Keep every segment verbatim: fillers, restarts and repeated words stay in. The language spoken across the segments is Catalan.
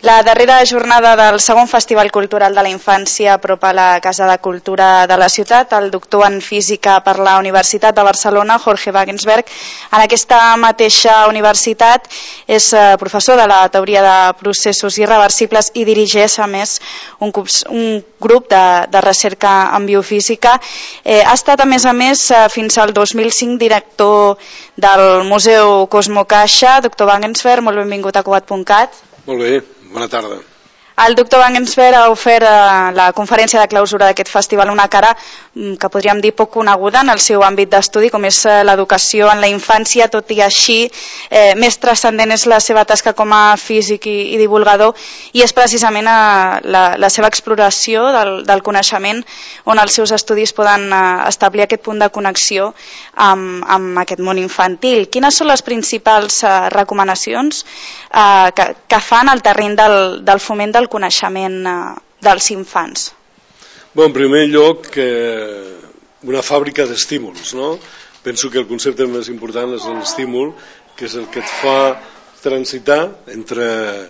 La darrera jornada del segon Festival Cultural de la Infància apropa la Casa de Cultura de la ciutat. El doctor en Física per la Universitat de Barcelona, Jorge Wagensberg, en aquesta mateixa universitat és professor de la teoria de processos irreversibles i dirigeix, a més, un, un grup de, de recerca en biofísica. Eh, ha estat, a més a més, fins al dos mil cinc director del Museu Cosmo Caixa. Doctor Wagensberg, molt benvingut a Cugat punt cat. Molt bé, bona tarda. El doctor Wagensberg ha ofert a la conferència de clausura d'aquest festival una cara que podríem dir poc coneguda en el seu àmbit d'estudi, com és l'educació en la infància, tot i així eh, més transcendent és la seva tasca com a físic i, i divulgador, i és precisament a la, la seva exploració del, del coneixement on els seus estudis poden eh, establir aquest punt de connexió amb, amb aquest món infantil. Quines són les principals eh, recomanacions eh, que, que fan al terreny del, del foment del coneixement eh, dels infants? Bé, en primer lloc, eh, una fàbrica d'estímuls, no? Penso que el concepte més important és l'estímul, que és el que et fa transitar entre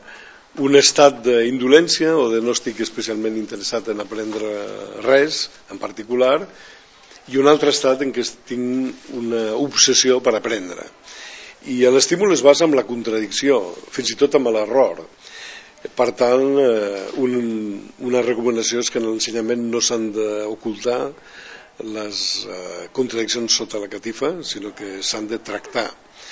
un estat d'indolència o de no estic especialment interessat en aprendre res en particular, i un altre estat en què tinc una obsessió per aprendre. I l'estímul es basa en la contradicció, fins i tot en l'error. Per tant, un, una recomanació és que en l'ensenyament no s'han d'ocultar les eh, contradiccions sota la catifa, sinó que s'han de tractar.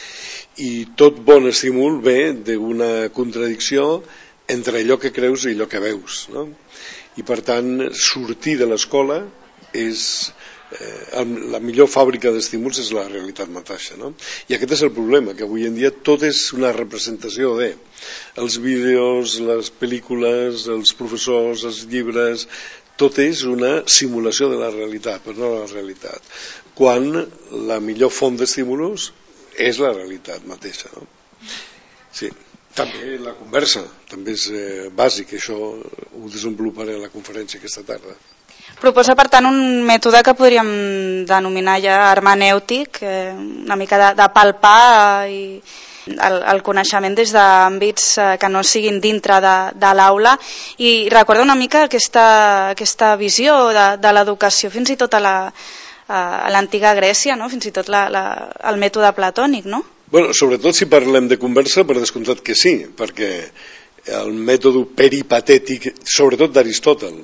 I tot bon estímul ve d'una contradicció entre allò que creus i allò que veus, no? I per tant, sortir de l'escola és... Eh, la millor fàbrica d'estímuls és la realitat mateixa, no? I aquest és el problema, que avui en dia tot és una representació de els vídeos, les pel·lícules, els professors, els llibres, tot és una simulació de la realitat, però no la realitat, quan la millor font d'estímuls és la realitat mateixa, no? Sí. També la conversa, també és eh, bàsic, això ho desenvoluparé a la conferència aquesta tarda. Proposa, per tant, un mètode que podríem denominar ja hermenèutic, eh, una mica de, de palpar i el, el coneixement des d'àmbits eh, que no siguin dintre de, de l'aula, i recorda una mica aquesta, aquesta visió de, de l'educació fins i tot a l'antiga Grècia, no? Fins i tot la, la, el mètode platònic, no? Bueno, sobretot si parlem de conversa, per descomptat que sí, perquè el mètode peripatètic, sobretot d'Aristòtel,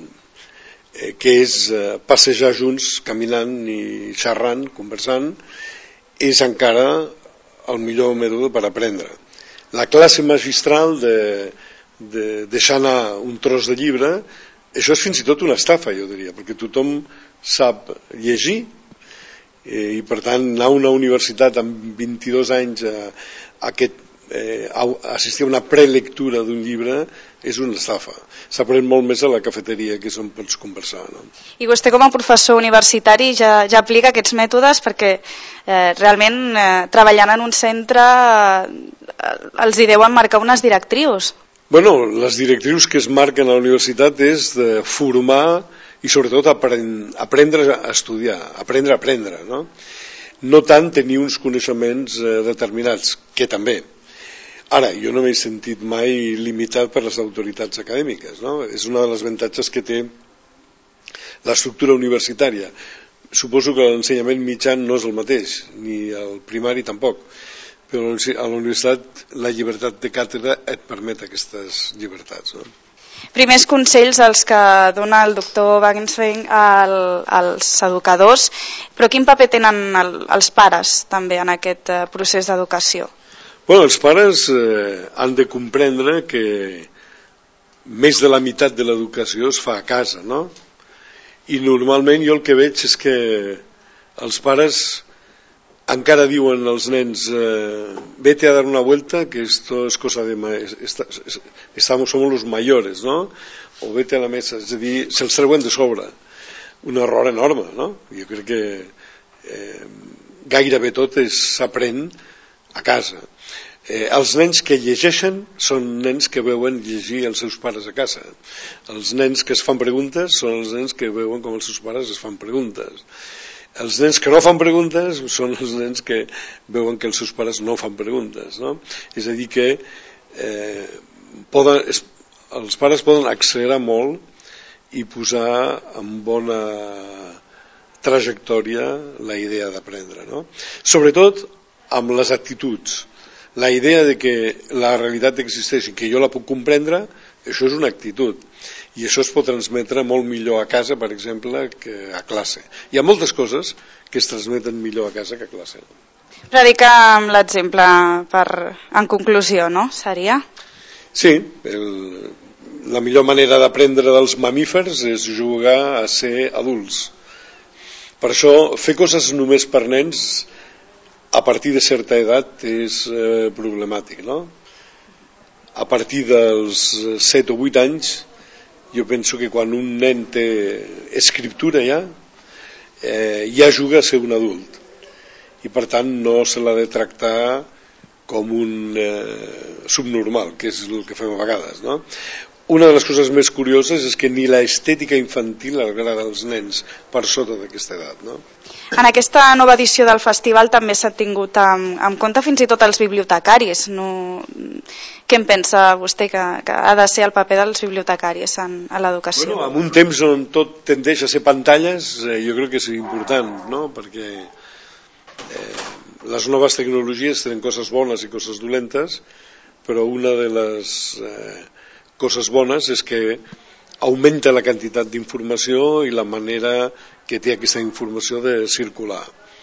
que és passejar junts, caminant i xerrant, conversant, és encara el millor mètode per aprendre. La classe magistral de, de deixar anar un tros de llibre, això és fins i tot una estafa, jo diria, perquè tothom sap llegir i per tant anar a una universitat amb vint-i-dos anys a, a aquest Eh, assistir a una prelectura d'un llibre és una estafa. S'aprèn molt més a la cafeteria, que és on pots conversar, no? I vostè com a professor universitari ja, ja aplica aquests mètodes, perquè eh, realment eh, treballant en un centre eh, els hi deuen marcar unes directrius. Bueno, les directrius que es marquen a la universitat és de formar i sobretot aprendre a estudiar, aprendre a aprendre, no? No tant tenir uns coneixements eh, determinats, que també. Ara, jo no m'he sentit mai limitat per les autoritats acadèmiques, no? És una de les avantatges que té l'estructura universitària. Suposo que l'ensenyament mitjà no és el mateix, ni el primari tampoc, però a la universitat la llibertat de càtedra et permet aquestes llibertats, no? Primers consells els que dona el doctor Wagensberg als educadors, però quin paper tenen el, els pares també en aquest procés d'educació? Bueno, els pares eh, han de comprendre que més de la meitat de l'educació es fa a casa, no? I normalment jo el que veig és que els pares encara diuen als nens eh, vete a dar una vuelta, que esto es cosa de esta, estamos, somos los mayores, no? O vete a la mesa, és a dir, se'ls treuen de sobre. Un error enorme, no? Jo crec que eh, gairebé tot s'aprèn a casa. Eh, els nens que llegeixen són nens que veuen llegir els seus pares a casa. Els nens que es fan preguntes són els nens que veuen com els seus pares es fan preguntes. Els nens que no fan preguntes són els nens que veuen que els seus pares no fan preguntes, no? És a dir que eh, poden, es, els pares poden accelerar molt i posar en bona trajectòria la idea d'aprendre, no? Sobretot amb les actituds. La idea de que la realitat existeix i que jo la puc comprendre, això és una actitud. I això es pot transmetre molt millor a casa, per exemple, que a classe. Hi ha moltes coses que es transmeten millor a casa que a classe. Predicar amb l'exemple, per, en conclusió, no? Seria? Sí, el, la millor manera d'aprendre dels mamífers és jugar a ser adults. Per això, fer coses només per nens a partir de certa edat és eh, problemàtic, no? A partir dels set o vuit anys, jo penso que quan un nen té escriptura ja, eh, ja juga a ser un adult. I per tant no se l'ha de tractar com un eh, subnormal, que és el que fem a vegades, no? Una de les coses més curioses és que ni l'estètica infantil agrada als nens per sota d'aquesta edat, no? En aquesta nova edició del festival també s'ha tingut en, en compte fins i tot els bibliotecaris. No... Què en pensa vostè que, que ha de ser el paper dels bibliotecaris en, a l'educació? Bueno, en un temps on tot tendeix a ser pantalles, eh, jo crec que és important, no? Perquè eh, les noves tecnologies tenen coses bones i coses dolentes, però una de les eh, coses bones és que augmenta la quantitat d'informació i la manera que té aquesta informació de circular.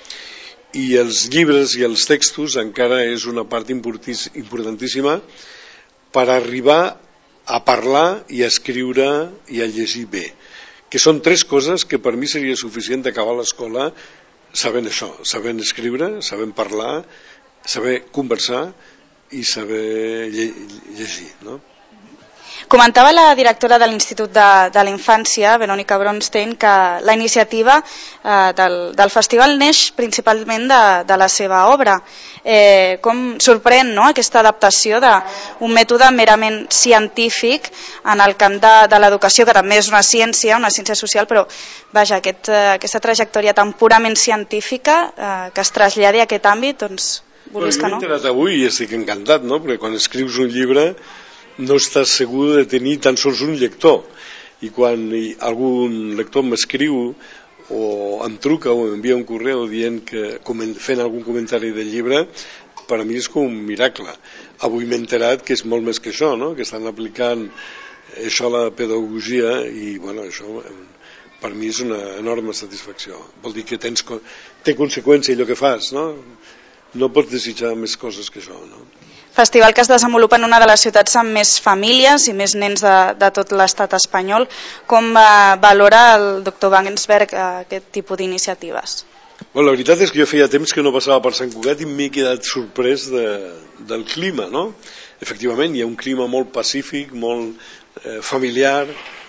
I els llibres i els textos encara és una part importantíssima per arribar a parlar i a escriure i a llegir bé, que són tres coses que per mi seria suficient d'acabar l'escola sabent això, sabent escriure, sabent parlar, saber conversar i saber llegir, no? Comentava la directora de l'Institut de, de la Infància, Verònica Bronstein, que la iniciativa eh, del, del festival neix principalment de, de la seva obra. Eh, com sorprèn, no?, aquesta adaptació d'un mètode merament científic en el camp de, de l'educació, que també és una ciència, una ciència social, però vaja, aquest, eh, aquesta trajectòria tan purament científica eh, que es traslladi a aquest àmbit, doncs, vulguis que no. M'he enterat avui i estic encantat, no?, perquè quan escrius un llibre no estàs segur de tenir tan sols un lector, i quan algun lector m'escriu o em truca o m'envia un correu dient que, fent algun comentari del llibre, per a mi és com un miracle. Avui m'he enterat que és molt més que això, no?, que estan aplicant això a la pedagogia i bueno, això per mi és una enorme satisfacció. Vol dir que tens, té conseqüència allò que fas, no? No pots desitjar més coses que això, no? Festival que es desenvolupa en una de les ciutats amb més famílies i més nens de, de tot l'estat espanyol. Com eh, valora el doctor Wagensberg eh, aquest tipus d'iniciatives? Bueno, la veritat és que jo feia temps que no passava per Sant Cugat i m'he quedat sorprès de, del clima, no? Efectivament, hi ha un clima molt pacífic, molt eh, familiar,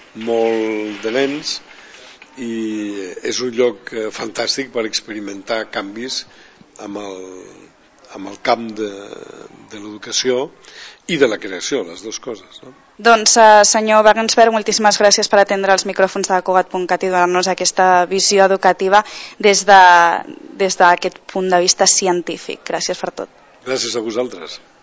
molt de nens, i és un lloc eh, fantàstic per experimentar canvis amb el amb el camp de, de l'educació i de la creació, les dues coses, no? Doncs, eh, senyor Wagensberg, moltíssimes gràcies per atendre els micròfons de Cugat punt cat i donar-nos aquesta visió educativa des de, des d'aquest punt de vista científic. Gràcies per tot. Gràcies a vosaltres.